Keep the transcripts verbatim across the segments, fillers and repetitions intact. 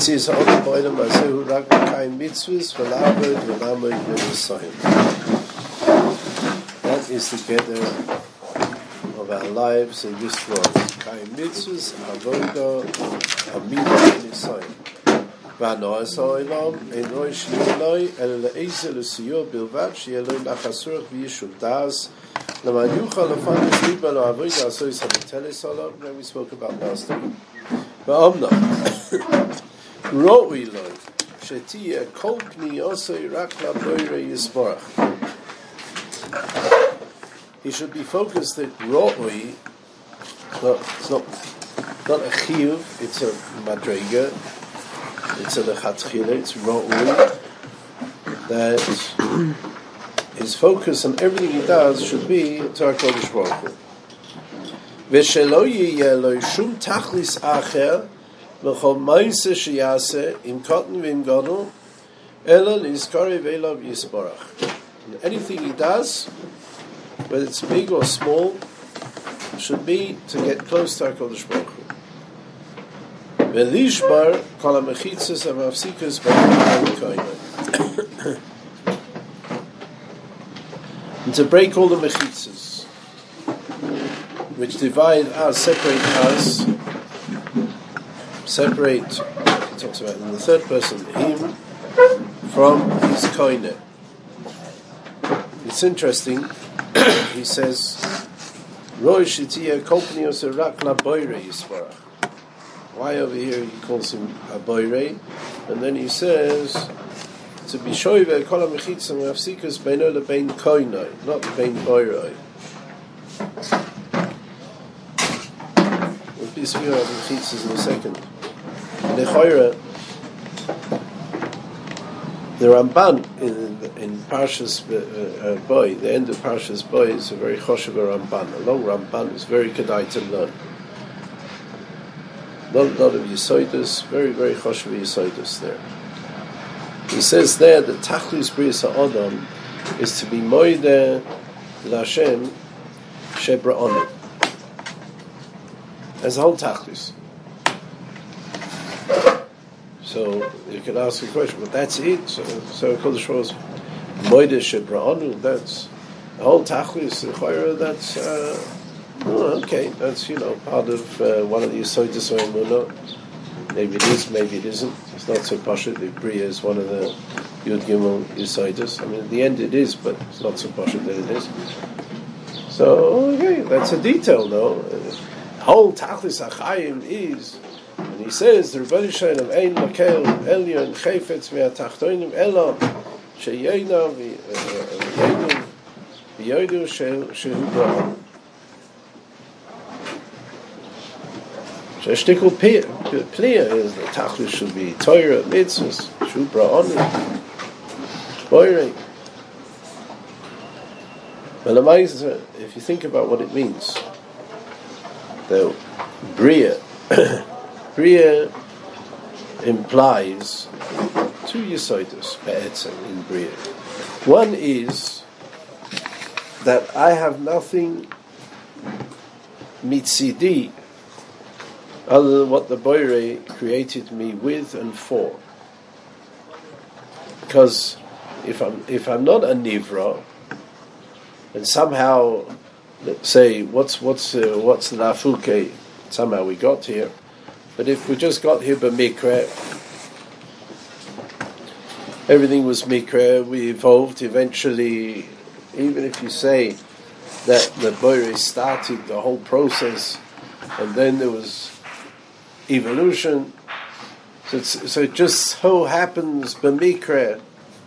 Mitzvahs Adam Ba'olam Hazehu Rak L'Kayim Mitzvahs V'La'avod V'La'amod V'Nisayim. That is the gather of our lives in this world. Kayim Mitzvahs, Avodah, Amidah V'Nisayim. V'Anoas Ha'olam Eino Shliloi El Le'ezel L'Siyur Bilvad She'eloi Nachasuach V'Yishub Das L'man Yuchal L'Fanis Liba L'Avodah Asois HaMiteles Ha'olam that we spoke about last time. V'Omna Ro'ui Loi She'tiyeh Kol Pniyosoi Rak L'Boirei Yisborach. He should be focused that Ro'ui, no, it's not not a chiyuv, it's a madrega, it's a lechatchila, it's Ro'ui, that his focus on everything he does should be to HaKadosh Baruch Hu. V'shelo yiyeh lo shum tachlis acher v'chol ma'aseh sheyaseh im katan v'im gadol ela lizkarei v'elav yisborach. Anything he does, whether it's big or small, should be to get close to HaKadosh Baruch Hu. V'lishbar kol ha'mechitzas ha'mafsikas b'yom ha'koyim. And to break all the mechitzas, which divide us, separate us, separate, he talks about in the third person, him, from his koine. It's interesting, he says, Roy Shitiyah Kopnios Rak La Boire Yisparach. Why over here he calls him a Boire? And then he says, to be Shoive Kol HaMechitzah Mafsikus Beino LeBein Koinoi, not LeBein Boiroi. We'll be speaking about Mechitzas in a second. In Echoira, the Ramban in, in Parshas uh, uh, Boy, the end of Parshas Boy, is a very choshev Ramban. A long Ramban is very kedai to learn. Not a lot of Yesodus, very, very choshev Yesodus there. He says there that Tachlis B'riyas Ha'adam is to be moide l'Hashem shebra'onu. As a whole Tachlis. So you can ask a question, but that's it. So, so Kodesh was moide shebra'onu. That's the whole Tachlis. That's uh, oh, okay. That's you know part of uh, one of the Yesodus or Emunah. Maybe it is, maybe it isn't. It's not so pashut. The Bria is one of the Yud Gimel Yesodus. I mean, at the end it is, but it's not so pashut that it is. So, okay, that's a detail, though. The whole Tachlis HaChaim is, and he says, the Rebbeinu Shalom Ein Makel Elyon Chayfetz Ve'atachtoinim Ela Sheyeina V'yeinu V'yodu Shehu Bra'an. So a shtickle clear is the Tachlis should be Torah, Mitzvahs, Shubra, Onu, Boirei. Well, if you think about what it means, the Bria, Bria implies two Yesodus, Be'etzem, in Bria. One is that I have nothing mitzidi other than what the Boirei created me with and for. Because if I'm if I'm not a Nivra, and somehow, let's say, what's what's uh, what's the Nafuke? Somehow we got here, but if we just got here by Mikra, everything was Mikra. We evolved eventually. Even if you say that the Boirei started the whole process, and then there was evolution. So, it's, so it just so happens b'mikra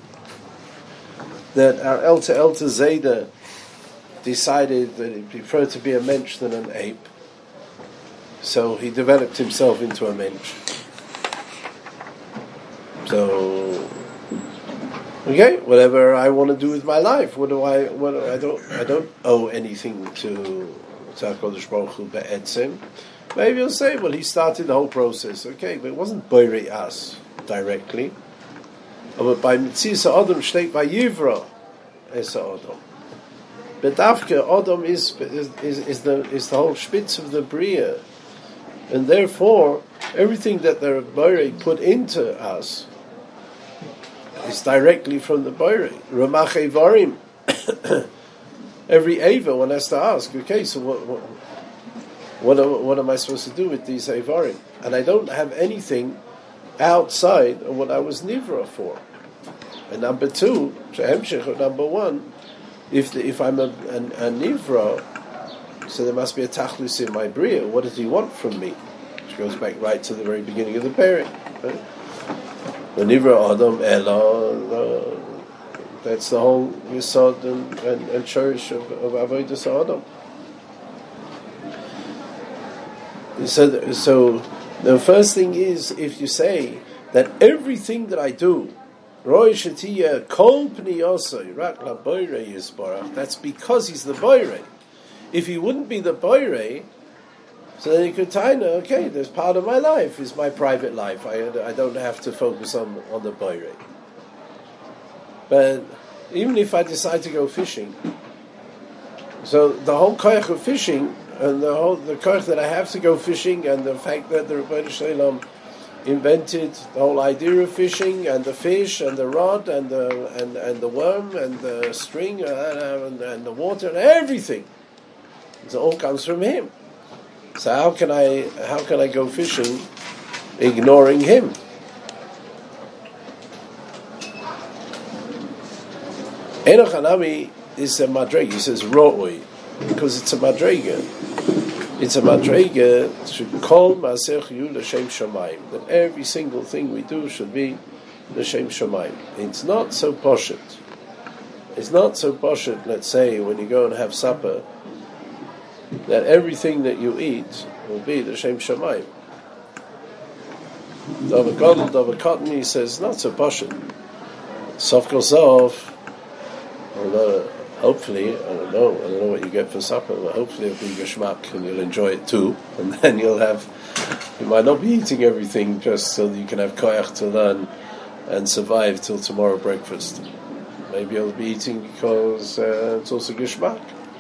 that our Elta Elta Zayda decided that he preferred to be a mensch than an ape. So he developed himself into a mensch. So okay, whatever I want to do with my life, what do I? What do I don't? I don't owe anything to to HaKadosh Baruch Hu be'etzem. Maybe you'll say, well, he started the whole process. Okay, but it wasn't Boirei us directly. But by Mitzvah Adam Shteit by Yivra es Adam. But Dafka Adam is is, is is the is the whole spitz of the Bria. and therefore everything that the Borei put into us is directly from the Borei. Ramach Eivarim. Every Eva, one has to ask, okay, so what, what, what, am, what am I supposed to do with these Eivarim? And I don't have anything outside of what I was Nivra for. And number two, or number one, if the, if I'm a, a, a Nivra, so there must be a Tachlus in my Bria. What does he want from me? Which goes back right to the very beginning of the Perek. Right? The Nivra Adam Ella, that's the whole Yisod and, and, and cherish of, of Avodas Adam. So, so the first thing is, if you say that everything that I do, Roy Shetiya Kol Pniyosai Rak La Boirei Yisbarach, that's because he's the Boirei. If he wouldn't be the Boirei, so then you could tie, okay, there's part of my life is my private life. I I don't have to focus on, on the Boirei. But even if I decide to go fishing, so the whole koyach of fishing and the whole the koyach that I have to go fishing and the fact that the Rebbeinu Shalom invented the whole idea of fishing and the fish and the rod and the and, and the worm and the string and, and the water and everything, it all comes from him. So how can I how can I go fishing ignoring him? Enoch Hanami is a madrega. He says ro'oi because it's a madrega. It's a madrega should call Maaseh Yu l'shem shamayim. That every single thing we do should be l'shem shamayim. It's not so poshut. It's not so poshut. Let's say when you go and have supper, that everything that you eat will be l'shem shamayim. Davar Gadol, Davar Cotton, he says not so poshut. Sof kol sof. Although, hopefully, I don't know, I don't know what you get for supper, but hopefully it'll be geschmack and you'll enjoy it too. And then you'll have, you might not be eating everything just so that you can have koyach to learn and survive till tomorrow breakfast. Maybe you'll be eating because uh, it's also geschmack.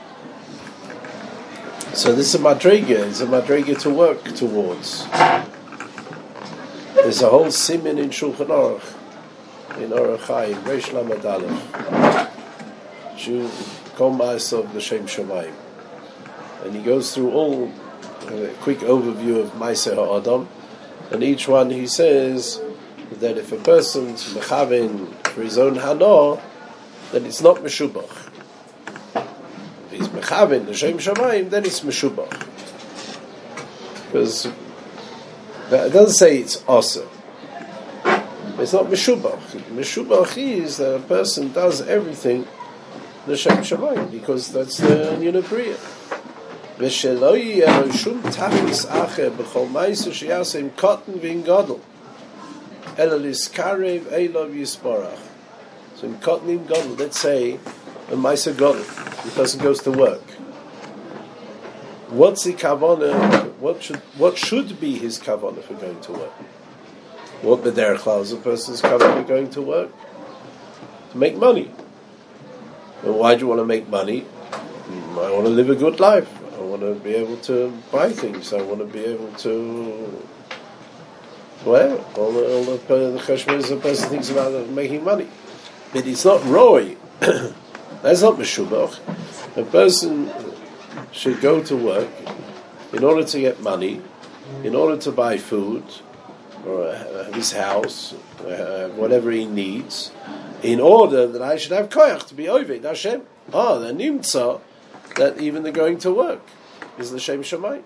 So this is a madrega, it's a madrega to work towards. There's a whole siman in Shulchan Aruch, in Orach Chaim, Reish Lamed Aleph. Jew Komas of the Shem Shamayim, and he goes through all a quick overview of Maaseh HaAdam, and each one he says that if a person's mechavin for his own hana, then it's not meshubach. If he's mechavin the Shem Shamayim, then it's meshubach, because it doesn't say it's asa. It's not meshubach. Meshubach is that a person does everything the Shem Shamayim, because that's the Yunapriya. V'sheloi yelo shum tachlis acher b'chol ma'aser sheyaseh im cotton v'in gadol ela liskarev elov yisborach. So in cotton im gadol, let's say a ma'aser gadol, the person goes to work. What's the kavanah? What should what should be his kavanah for going to work? What b'derech klal is a person's kavanah going to work? To make money. And why do you want to make money? I want to live a good life. I want to be able to buy things. I want to be able to, well, all the, all the, the cheshbon a person thinks about making money. But it's not roy. That's not meshubach. A person should go to work in order to get money, in order to buy food, or have his house, uh, whatever he needs, in order that I should have koyach to be oved Hashem. Ah, the nimtza that even the going to work is the Shem Shamayim.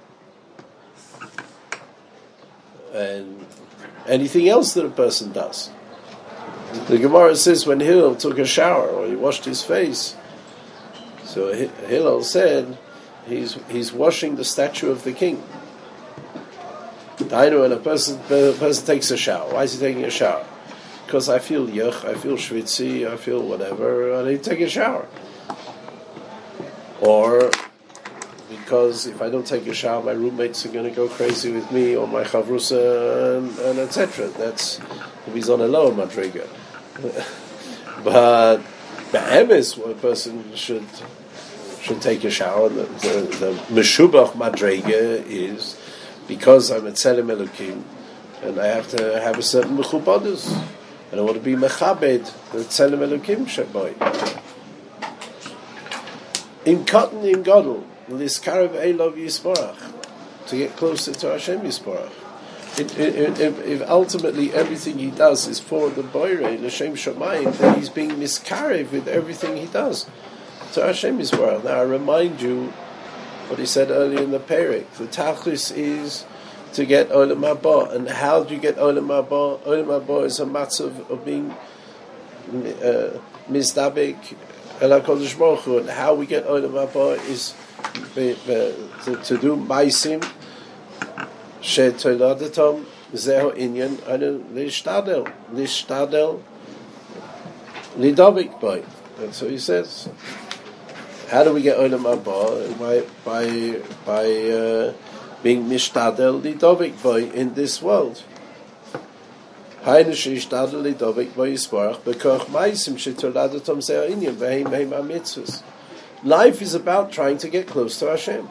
And anything else that a person does. The Gemara says when Hillel took a shower or he washed his face, so Hillel said he's he's washing the statue of the king. I know when a person a person takes a shower. Why is he taking a shower? Because I feel yuch, I feel schwitzy, I feel whatever, and I take a shower. Or because if I don't take a shower, my roommates are going to go crazy with me, or my chavrusa, and, and et cetera. That's if he's on a lower madriga. But be'emes, a person should should take a shower. The, the, the meshubach madriga is because I'm a Tzelem Elokim, and I have to have a certain mechubadus, and I want to be mechabed the Tzelem Elokim Shabai. In cotton in Godel, Liskarev Elov Yisborach, to get closer to Hashem Yisborach. It, it, it, if ultimately everything he does is for the Boire, L'Shem Shamayim, then he's being miskarev with everything he does to Hashem Yisborach. Now I remind you what he said earlier in the Perek. The Tachlis is to get Olam Haba. And how do you get Olam Haba? Olam Haba is a matzav of being uh, mizdabek El HaKadosh Baruch Hu. And how we get Olam Haba is be, be, to, to do maisim she'toladatam zeho inyan anu lishtadel lishtadel lidavik by. And so he says, how do we get Olam Haba? By by by uh, being mishtadel lidavik by in this world. Hayne she'ishtadel lidavik by yisparach bekoch maisim she'toladatam zeho inyan ve'hem hem amitzvus. Life is about trying to get close to Hashem.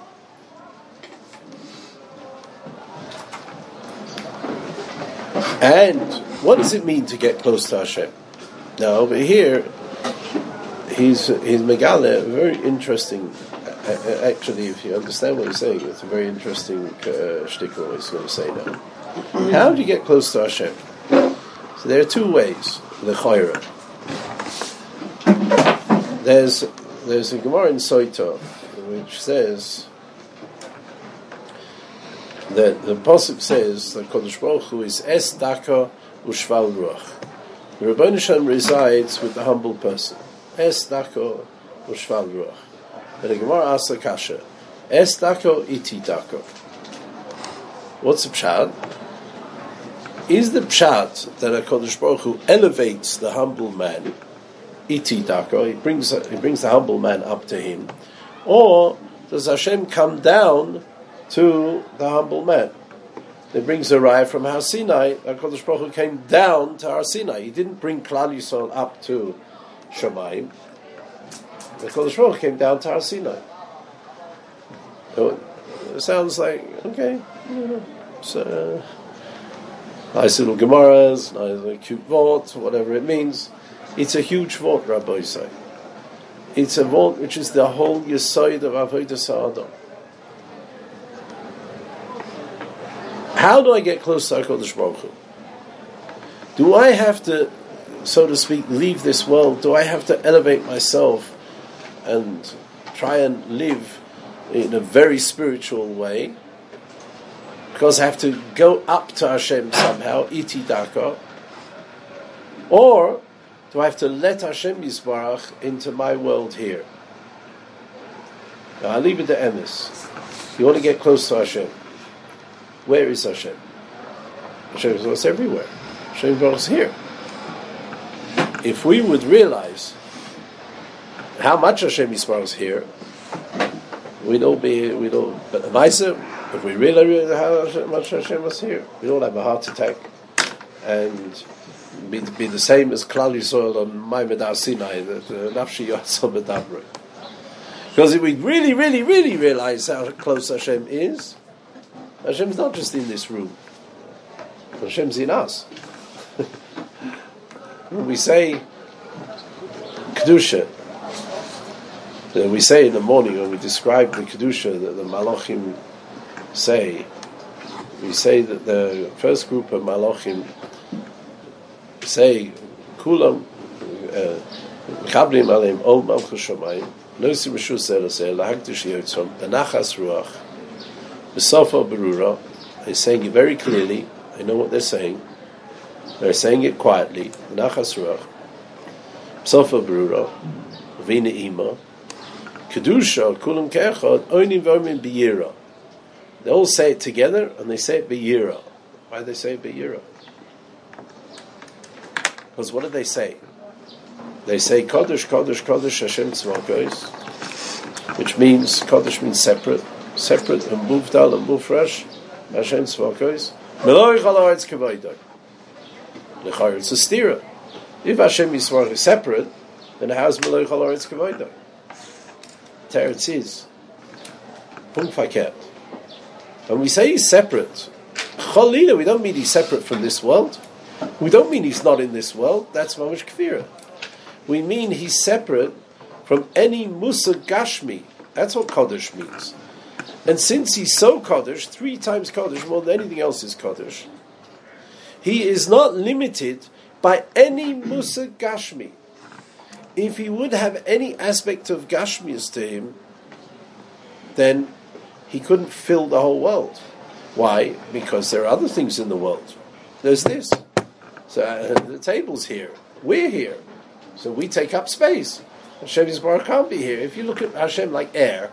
And what does it mean to get close to Hashem? Now over here, he's he's Megale, very interesting. Uh, actually, if you understand what he's saying, it's a very interesting uh, shtickle he's going to say now. How do you get close to Hashem? So there are two ways. The Chayra. There's there's a Gemara in Soita which says that the Pasuk says that Kodesh Baruch Hu is Es Daka Ushval Ruach. The Rebbeinu Shem resides with the humble person. Es Daka Ushval Ruach. And the Gemara asks the Kasha, Es Daka Iti Daka. What's the pshat? Is the pshat that a Kodesh Baruch Hu elevates the humble man, Iti Daka, he brings he brings the humble man up to him, or does Hashem come down to the humble man? It brings a raya from Har Sinai. HaKadosh Baruch Hu came down to Har Sinai. He didn't bring Klal Yisrael up to Shamayim. The HaKadosh Baruch Hu came down to Har Sinai. So it sounds like, okay, it's uh, nice little Gemaras, nice little cute vault, whatever it means. It's a huge vault, Rabbi say. It's a vault which is the whole Yesod of Avodas Ha'adam. How do I get close to HaKadosh Baruch Hu? Do I have to, so to speak, leave this world? Do I have to elevate myself and try and live in a very spiritual way? Because I have to go up to Hashem somehow, iti daka? Or do I have to let Hashem Yisbarach into my world here? Now, I'll leave it to Emes. You want to get close to Hashem. Where is Hashem? Hashem is everywhere. Hashem is here. If we would realize how much Hashem is here, we'd all be, we'd all, but Vaisa, if we realize how much Hashem was here, we'd all have a heart attack and be, be the same as Klal Yisrael on Maimed Har Sinai, that Nafshi Yotzal B'Dabra. Because if we really, really, really realize how close Hashem is, Hashem's not just in this room. Hashem's in us. We say Kedusha. We say in the morning when we describe the Kedusha that the Malachim say, we say that the first group of Malachim say Kulam Chabrim Aleim Ol Malchus Shamayim Nosi Meshus Elaseh Lahagdish Yotzom Benachas Ruach B'Sofa Berura. They're saying it very clearly. They know what they're saying. They're saying it quietly. Benachas Ruach B'Sofa Berura Vina Ima Kedusha Kulam Ke'echad Onim V'Omin B'Yira. They all say it together and they say it B'Yira. Why do they say it B'Yira? Because what do they say? They say Kodesh, Kodesh, Kodesh, Hashem Tzvakos, which means, Kodesh means separate, separate, and Muvdal and Mufresh, Hashem Tzvakos, Meloich Ha'aretz K'voidoi. L'chayr, it's a stira. If Hashem Yisrael is separate, then how's Meloich Ha'aretz K'voidoi? Teretz is, Punkt verkehrt. When we say he's separate, Cholila, we don't mean he's separate from this world. We don't mean he's not in this world. That's mamash kfira. We mean he's separate from any musa gashmi. That's what Kodesh means. And since he's so Kodesh, three times Kodesh, more than anything else is Kodesh, he is not limited by any musa gashmi. If he would have any aspect of gashmius to him, then he couldn't fill the whole world. Why? Because there are other things in the world. There's this. So uh, the table's here. We're here. So we take up space. Hashem Yisbarach can't be here. If you look at Hashem like air,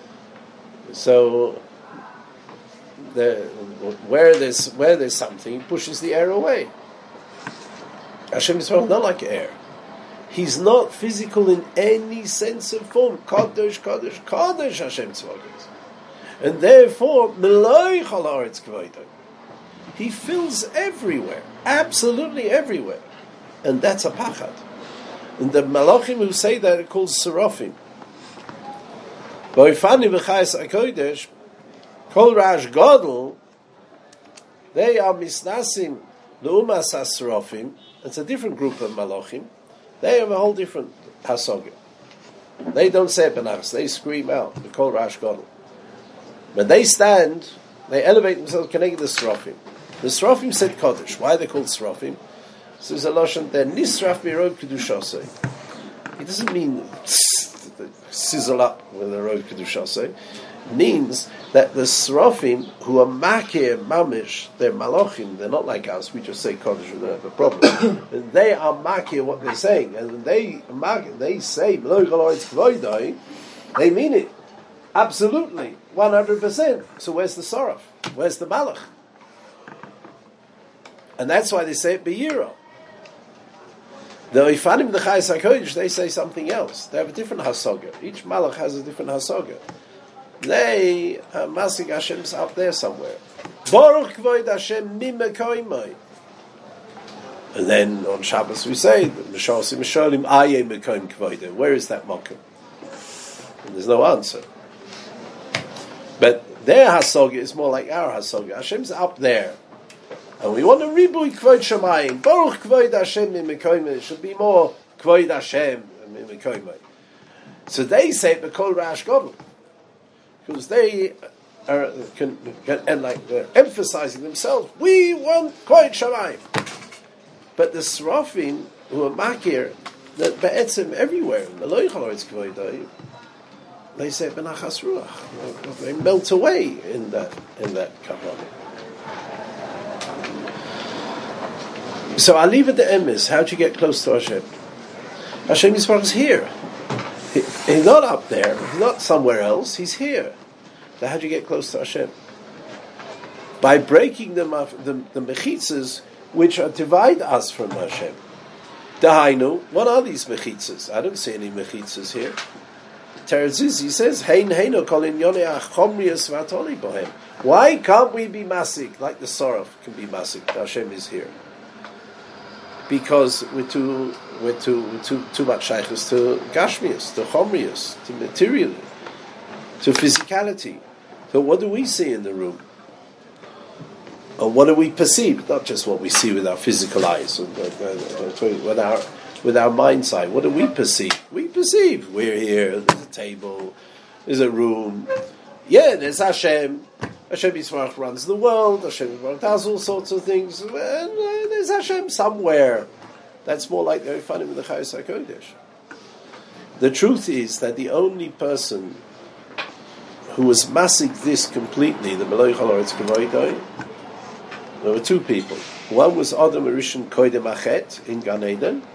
so the, where there's where there's something, he pushes the air away. Hashem Yisbarach not like air. He's not physical in any sense of form. Kadosh, Kadosh, Kadosh Hashem Tzvagos. And therefore, Meloi Chol Haaretz Kvodo. He fills everywhere, absolutely everywhere. And that's a pachad. And the malachim who say that are called seraphim. V'oifani v'chayes HaKodesh, Kol Rash Gadol, they are misnasim l'umas ha-seraphim. It's a different group of malachim. They have a whole different hasaga. They don't say benachas, they scream out, the Kol Rash Gadol. When they stand, they elevate themselves connected to the seraphim. The seraphim said Kodesh. Why are they called seraphim? So there's a lashon there, nisraf mirod kedushasei. It doesn't mean sizzle up with the road kedushasei. It means that the seraphim who are makir mamish, they're malachim. They're not like us. We just say Kodesh, we don't have a problem. And they are makir what they're saying, and when they makir, they say they mean it absolutely, one hundred percent. So where's the soraf? Where's the malach? And that's why they say it b'yira. The Ifanim, the Chayes HaKodesh, they say something else. They have a different hasaga. Each malach has a different hasaga. They, uh, Masik Hashem's up there somewhere. Baruch Kvoid Hashem Mimekoimai. And then on Shabbos we say, Mishasim Mishalim Aye Mekoim Kvoide. Where is that mokum? And there's no answer. But their hasaga is more like our hasaga. Hashem's up there. And we want to ribui Kvoid Shamayim. Baruch Kvoid Hashem Mimekoimai. It should be more Kvoid Hashem Mimekoimai. So they say Bekol Rash Gadol. Because they are can, can, and like they're emphasizing themselves. We want Kvoid Shamayim. But the Seraphim who are makir, that be'etzim everywhere, Meloi Chol Haaretz Kvodo, they say benachas ruach. They melt away in that in that kavanah. So I leave it to emes. How do you get close to Hashem? Hashem Yisbarach is here. He, he's not up there. He's not somewhere else. He's here. So how do you get close to Hashem? By breaking the the, the mechitzas which are divide us from Hashem. Dahainu, what are these mechitzas? I don't see any mechitzas here. Terzizi says, Hein heino kol inyonei achomrius v'atoli bohem. Why can't we be masik like the Soraf can be masik? Hashem is here. Because we're too, we're too, we're too, too much shaykhs to gashmius, to chomrius, to material, to physicality. So what do we see in the room? Or what do we perceive? Not just what we see with our physical eyes, with our with our mind's eye. What do we perceive? We perceive. We're here. There's a table. There's a room. Yeah, there's Hashem. Hashem Yisbarach runs the world. Hashem Yisbarach does all sorts of things. And uh, there's Hashem somewhere. That's more like the Ifanim in the Chayes HaKodesh. The truth is that the only person who was masik this completely, the Meloi Chol Haaretz Kvodo, there were two people. One was Adam Rishon Koidem Achet in Gan Eden,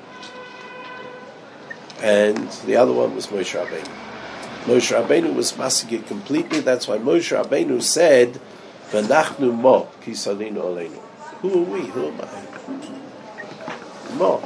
and the other one was Moshe Rabbeinu. Moshe Rabbeinu was masik completely. That's why Moshe Rabbeinu said, "V'nachnu mo ki salinu aleinu." Who are we? Who am I? Mo.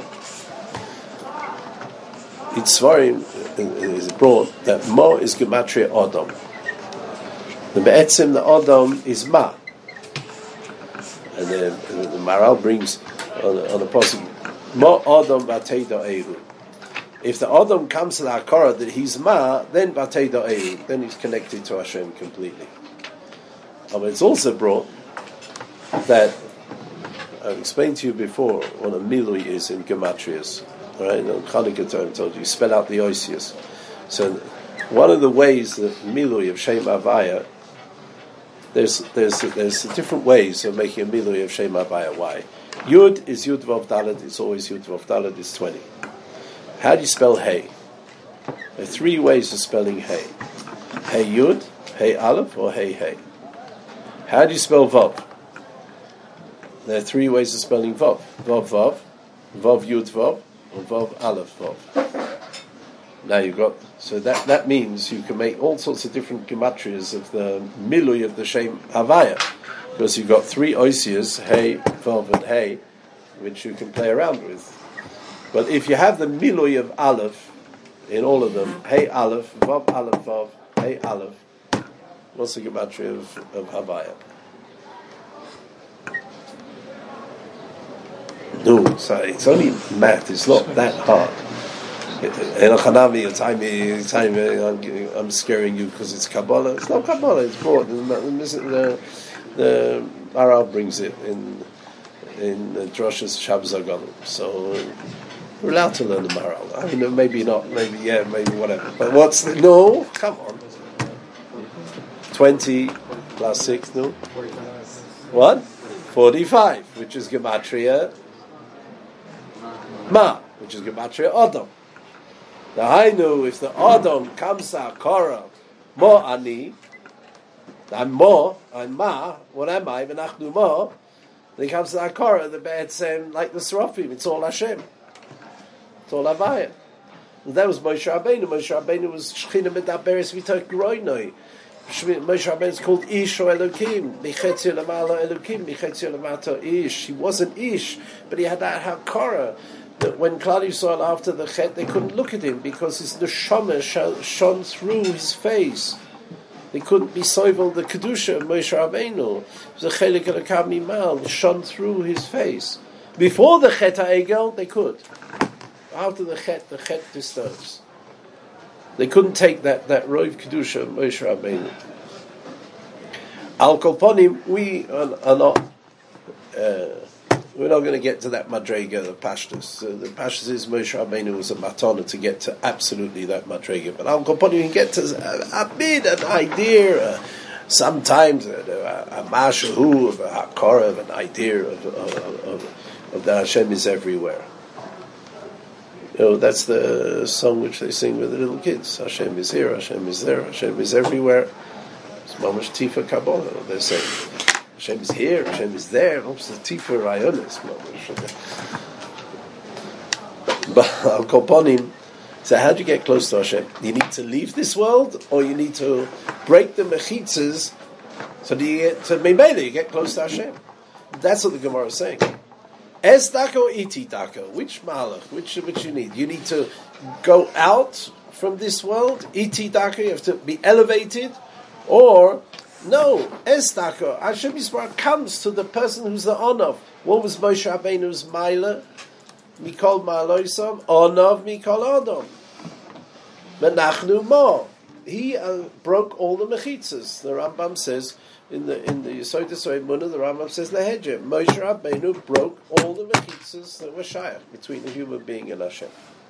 It's very is brought that Mo is gematria Adam. The be'etzim the Adam is Ma. And the, the Maral brings on, on a pasuk, Ma Adam Bateida Ehu. If the Adam comes to the Hakara that he's Ma, then Bateida Ehu, then he's connected to Hashem completely. but it's also brought that I've explained to you before what a milui is in gematrias. Right? In Chanukah time, I told you, you spell out the oisius. So one of the ways that milui of Shem Havaya, there's there's there's different ways of making a milui of Shem Havaya. Why? Yud is Yud Vav Dalet. It's always Yud Vav Dalet. It's twenty. How do you spell Hey? There are three ways of spelling Hey. Hey Yud, Hey Aleph, or Hey Hey. How do you spell Vav? There are three ways of spelling Vav. Vav Vav, Vav Yud Vav, or Vav Aleph Vav. Now you've got, so that, that means you can make all sorts of different gematrias of the milui of the Shem Havaya, because you've got three oisias, Hey, Vav, and Hey, which you can play around with. But if you have the milui of Aleph in all of them, Hey Aleph, Vav Aleph Vav, Hey Aleph, what's the gematria of, of Havaya? No, sorry, it's only math. It's not that hard. I'm scaring you because it's Kabbalah. It's not Kabbalah. It's broad. The the Maral brings it in in Droshes Shabbos Agadol. So we're allowed to learn the Maral. I mean, maybe not. Maybe yeah. Maybe whatever. But what's the, no? Come on. Twenty plus six. No. What? Forty-five, which is gematria Ma, which is gematria Adam. Now I know if the Adam comes to Akara, Mo Ani, I'm Mo, I'm Ma, what am I? V'nachnu Mo, then he comes to Akara, the bad same like the Seraphim, it's all Hashem. It's all Havaya. And that was Moshe Rabbeinu. Moshe Rabbeinu was Shechina Medaberes V'tok Groinoi. Moshe Rabbeinu is called Ish or Elokim. Michetzio Lamala Elokim, Michetzio Lamato Ish. He wasn't Ish, but he had that Hakara. That when Klal Yisrael after the Chet, they couldn't look at him because his neshama shone through his face. They couldn't be soivel the kedusha of Moshe Rabbeinu. It was a chelik elokam mimal. It shone through his face. Before the Chet ha'egel, they could. After the Chet, the Chet disturbs. They couldn't take that that rov kedusha of Moshe Rabbeinu. Al kol ponim, we are, are not. Uh, We're not going to get to that madrega, the pashtus. Uh, the pashtus is Moshe Rabbeinu was a matana to get to absolutely that madrega. But Al Kaponi, you can get to a, a bit, an idea, uh, sometimes a, a, a mashahu, of a hakara, of an idea of, of, of, of that Hashem is everywhere. You know, that's the song which they sing with the little kids. Hashem is here, Hashem is there, Hashem is everywhere. It's mamash tifa kabbalah, they're saying. Hashem is here, Hashem is there. What's the tifa rayonis? But Al Koponim. So how do you get close to Hashem? You need to leave this world, or you need to break the mechitzas. So do you get to Meimele? You get close to Hashem. That's what the Gemara is saying. Es dako iti dako. Which malach? Which which you need? You need to go out from this world. Iti dako. You have to be elevated, or no, Estaka, Hashem Yisrael comes to the person who's the Onav. What was Moshe Rabbeinu's Maila? Mikol Ma'aloisam, Onav Mikol Adam. Menachnu Mo. He uh, broke all the mechitzas. The Rambam says, in the in the Yesod Yisrael Munah, the Rambam says, Lehedje, Moshe Rabbeinu broke all the mechitzas that were shayach between the human being and Hashem.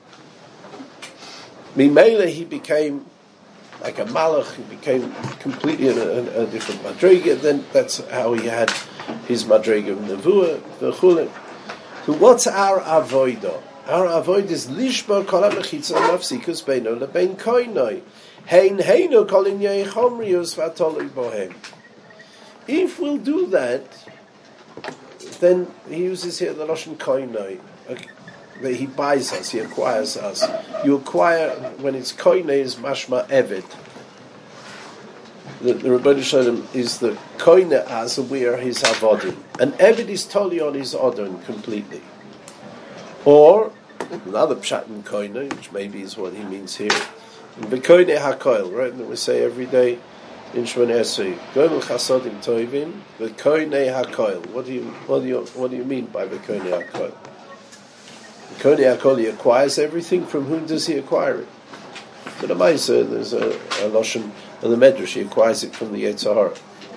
Mimele, he became like a malach, he became completely in a, a, a different madrega. Then that's how he had his madrega of nevuah, v'chulim. So what's our avodah? Our avodah is lishba kol ha'mechitza mafsikus beino lebein koinoi. Hein heinu kol inyei chomrius v'atolui bohem. If we'll do that, then he uses here the lashon koinoi. Okay. That he buys us, he acquires us. You acquire, when it's koine, is mashma eved. The, the Rebbeinu Shalom is the koine as we are his avodim. And eved is totally on his odon completely. Or, another pshat in koine, which maybe is what he means here. The koine hakoil, right? That we say every day in Shemon Esrei. Goyim chasodim toivim, the koine hakoil. What do you, what do you, what do you mean by the koine hakoil? Koni Akoli acquires everything. From whom does he acquire it? So the Maisa, there's a, a Lashon of the Medrash, he acquires it from the Yetzer Hara.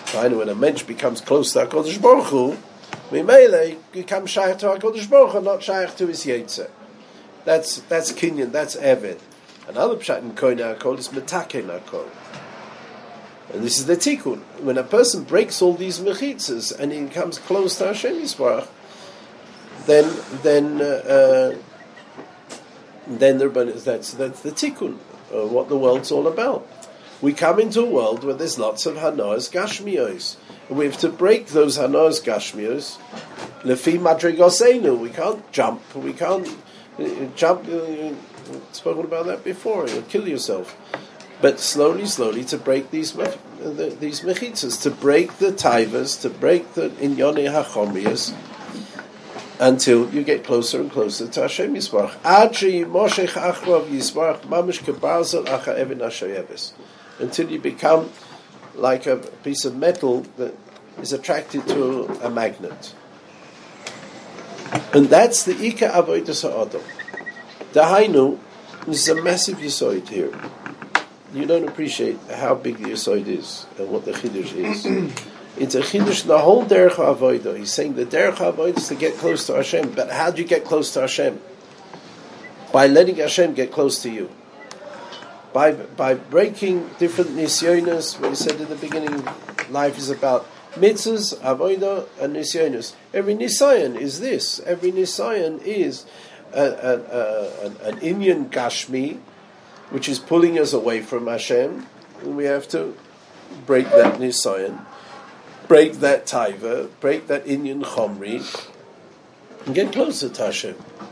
Finally, when a mensch becomes close to HaKadosh Baruch Hu, Mimele becomes shaykh to HaKadosh Baruch Hu, not shaykh to his Yetzer. That's that's Kinyan, that's Eved. Another pshat in Koina HaKol is Metaken HaKol. And this is the tikkun. When a person breaks all these mechitzas and he comes close to Hashem Yisbarach, then then uh, uh, then there, that's that's the tikkun, uh, what the world's all about. We come into a world where there's lots of hanas gashmios, and we have to break those hanas gashmios. Lefi madrigosenu, we can't jump, we can't uh, jump. Uh, we've spoken about that before. You'll kill yourself. But slowly, slowly, to break these mech, the, these mechitzas, to break the taivas, to break the inyone hachomrias, until you get closer and closer to Hashem Yisbarach. Adri moshech achrav Yisbarach mamish kebarzel acha evin hashayeves, until you become like a piece of metal that is attracted to a magnet. And that's the Ika Avodas HaAdam. Dahainu, this is a massive yisoid here. You don't appreciate how big the yisoid is and what the chiddush is. It's a chiddush, the whole derech avodah. He's saying the derech avodah is to get close to Hashem. But how do you get close to Hashem? By letting Hashem get close to you. By by breaking different nisyonos. What he said at the beginning, life is about mitzvahs, avodah, and nisyonos. Every nisayon is this. Every nisayon is a, a, a, an, an Inyan Gashmi, which is pulling us away from Hashem, and we have to break that nisayon, break that taiva, break that Inyan Chomri, and get closer to Hashem.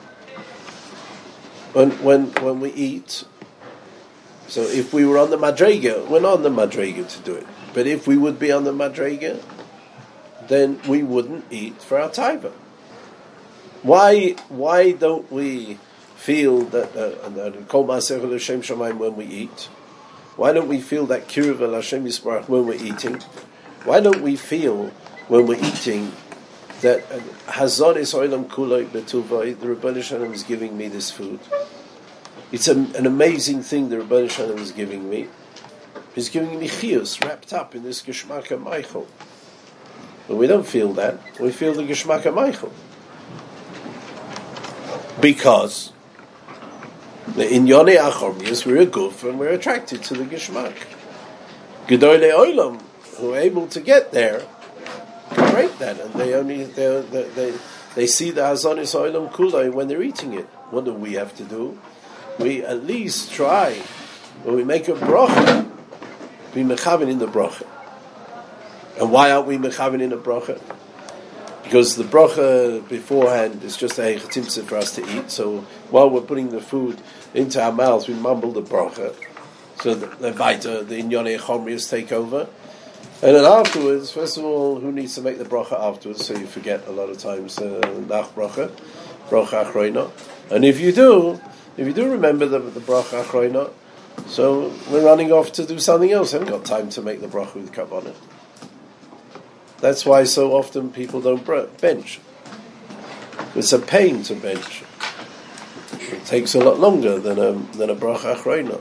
When when when we eat, so if we were on the Madrega, we're not on the Madrega to do it. But if we would be on the Madrega, then we wouldn't eat for our taiva. Why why don't we feel that Kol Ma'aseh L'Shem Shamayim when we eat? Why don't we feel that Kiruv El Hashem Yisbarach when we're eating? Why don't we feel when we're eating that Hazon is Olam Kuloi Betuvai, the Rebbeinu Shalom is giving me this food? It's a, an amazing thing the Rebbeinu Shalom is giving me. He's giving me chiyus wrapped up in this Geshmak HaMeichel. But we don't feel that. We feel the Geshmak HaMeichel. Because in Yonei Achormius, we're a goof and we're attracted to the Geshmak. Gedolei Olam, who are able to get there, can break that, and they only they they they see the Hazonis Olam Kulai when they're eating it. What do we have to do? We at least try when we make a bracha, be mechaven in the bracha. And why aren't we mechaven in the bracha? Because the bracha beforehand is just a hechatimtza for us to eat. So while we're putting the food into our mouths, we mumble the bracha. So the, the vaita, the inyonei chomrius take over. And then afterwards, first of all, who needs to make the bracha afterwards? So you forget a lot of times, uh, nach bracha, bracha achroina. And if you do, if you do remember the, the bracha achroina, so we're running off to do something else. I haven't got time to make the bracha with kavanah. That's why so often people don't bench. It's a pain to bench. It takes a lot longer than a than a bracha achroina.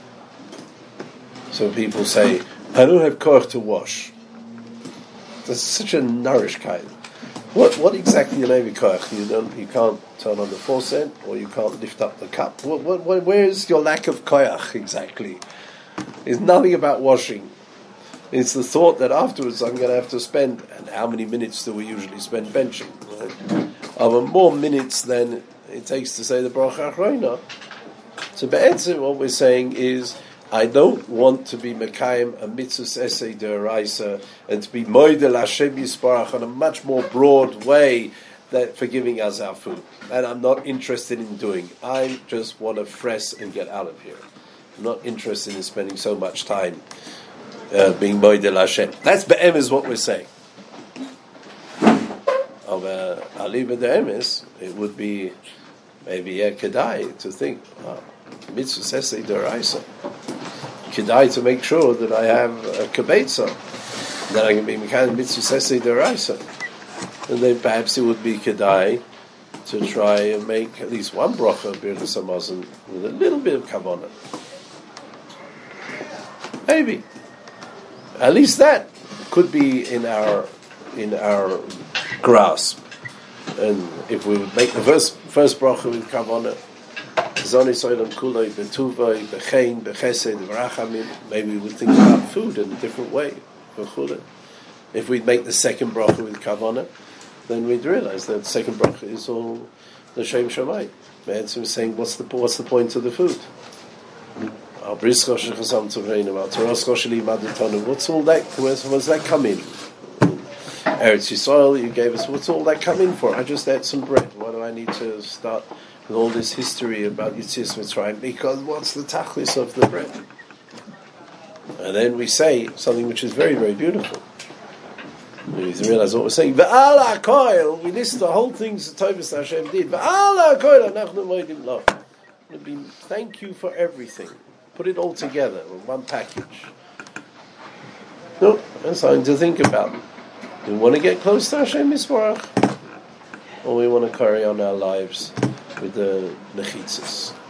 So people say, I don't have koach to wash. That's such a nourishkeit. What what exactly is a koach? You don't you can't turn on the faucet, or you can't lift up the cup. What, what, what, where is your lack of koach exactly? It's nothing about washing. It's the thought that afterwards I'm going to have to spend, and how many minutes do we usually spend benching? Right? Over more minutes than it takes to say the bracha achroina. So be'etzim, what we're saying is, I don't want to be mekayim a mitzvus esei d'oraisa and to be moidel Hashem Yisbarach on a much more broad way that for giving us our food. And I'm not interested in doing. I just want to fress and get out of here. I'm not interested in spending so much time Uh, being Moedel Hashem. That's Be'em is what we're saying. Of uh, Aliba De'emes, it would be maybe a Kedai to think, oh, Mitzvah Sesei D'Oraisa. Kedai to make sure that I have a Kebetza, that I can be Mekan Mitzvah Sesei D'Oraisa. And then perhaps it would be Kedai to try and make at least one bracha of Birkas Hamazon with a little bit of Kavanah. Maybe. At least that. could be in our in our grasp. And if we make the first first bracha with kavanah, Zoni Soilam Kuloi Betuvai Bechein Bechesed V'Rachamim, maybe we would think about food in a different way. If we'd make the second bracha with kavanah, then we'd realize that the second bracha is all the Shem Shammai. Me'etzim is saying, what's the what's the point of the food? What's all that? Where's where's that come in? Eretz Yisrael, you gave us. What's all that come in for? I just ate some bread. Why do I need to start with all this history about Yetzias Mitzrayim? Because what's the tachlis of the bread? And then we say something which is very, very beautiful. We need to realize what we're saying. V'ala koil. We list the whole things that Tovus Hashem did. V'ala koil. Anachnu moedim lo. Thank you for everything. Put it all together in one package. No, that's something to think about. Do we want to get close to Hashem Yisborach, or we want to carry on our lives with the nechitzas?